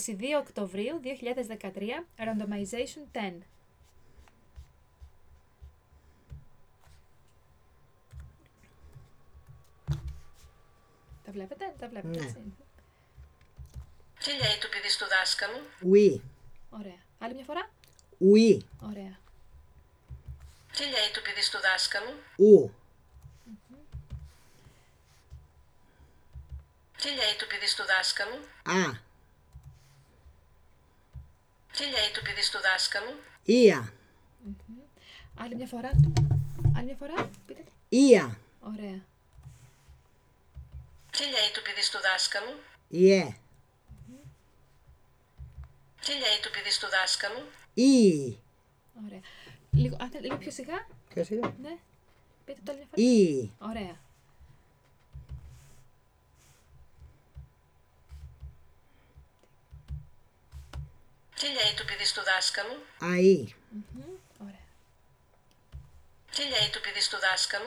22 Οκτωβρίου 2013, Randomization 10. Τα βλέπετε, Ναι. έτσι. Τι λέει το παιδί στο δάσκαλο? Oui. Ωραία. Άλλη μια φορά. Oui. Ωραία. Τι λέει το παιδί στο δάσκαλο? Où. Τι λέει το παιδί στο δάσκαλο? Α. Τι λέει το παιδί στο δάσκαλο? Ία. Άλλη μια φορά. Άλλη μια φορά. Πείτε το. Ία. Ωραία. Τι λέει το παιδί στο δάσκαλο? Ιε. Τι λέει το παιδί στο δάσκαλο? Ι. Ωραία. Λίγο, αν θέλετε, λίγο πιο σιγά. Ποιος είναι? Ναι. Πείτε το άλλη μια φορά. Ι. Ωραία. Τι λέει το παιδί στο δάσκαλο? Αΐ. Ωραία. Τι λέει το παιδί στο δάσκαλο?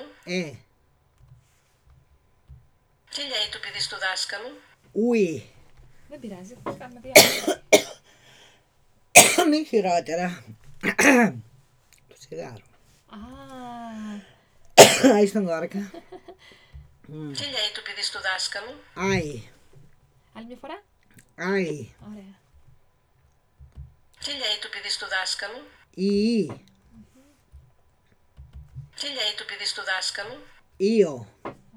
Τι λέει το παιδί στο δάσκαλο? Ουι. Δεν πειράζει. Κάνουμε διάφορα. Μη χειρότερα. Το σιγάρο. Α, Άι στον κόρκα. Τι λέει το παιδί στο δάσκαλο? Άι. άλλη μια φορά. Άι. Ωραία. Τι λέει το παιδί στο δάσκαλο? Ι. Τι λέει το παιδί στο δάσκαλο? Ιο.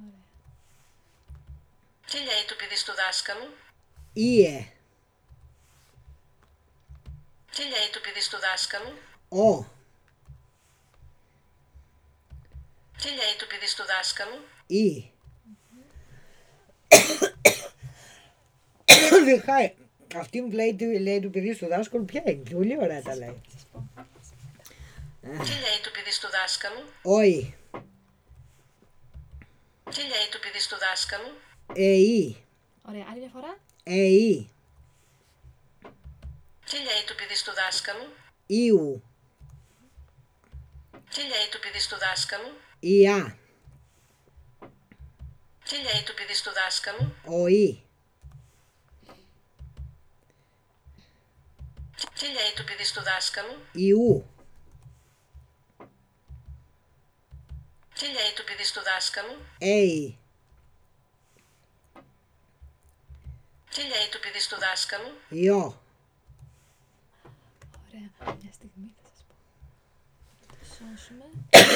Τι λέει το παιδί στο δάσκαλο? Ιε. Τι λέει το παιδί στο δάσκαλο? Ο. Τι λέει το παιδί στο δάσκαλο? Ι. Διχάει. Αυτή μου λέει του παιδί στο δάσκαλο ποια είναι. Πολύ ωραία τα λέει. Τι λέει το παιδί στο δάσκαλο? Όχι. Τι λέει το παιδί στο δάσκαλο? Εϊ. Ωραία. Άλλη μια φορά. Εϊ. Τι λέει το παιδί στο δάσκαλο? Ιου. Τι λέει το παιδί στο δάσκαλο? Ια. Τι λέει το παιδί στο δάσκαλο? Οϊ. Τι λέει το παιδί στο δάσκαλο? Ιου. Τι λέει το παιδί στο δάσκαλο? Εϊ. Τι λέει το παιδί στο δάσκαλο? Ιο. Ωραία. Μια στιγμή θα σας πω. Θα το σώσουμε.